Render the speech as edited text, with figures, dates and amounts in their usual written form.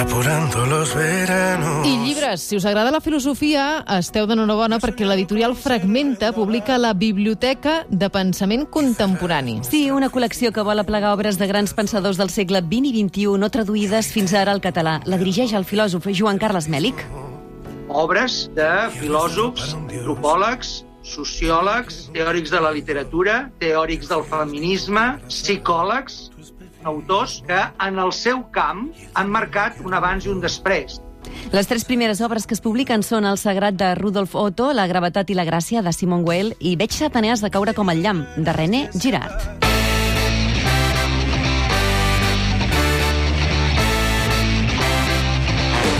Apurando los veranos. I llibres, si us agrada la filosofia, esteu d'enhorabona perquè l'editorial Fragmenta publica la Biblioteca de Pensament Contemporani. Sí, una col·lecció que vol aplegar obres de grans pensadors del segle XX i XXI no traduïdes fins ara al català. La dirigeix el filòsof Joan Carles Mèlich. Obres de filòsofs, antropòlegs, sociòlegs, teòrics de la literatura, teòrics del feminisme, psicòlegs, autors que en el seu camp han marcat un abans i un després. Les 3 primeres obres que es publiquen són El sagrat de Rudolf Otto, La gravetat i la gràcia de Simone Weil i Veig Satanàs de caure com el llamp de René Girard.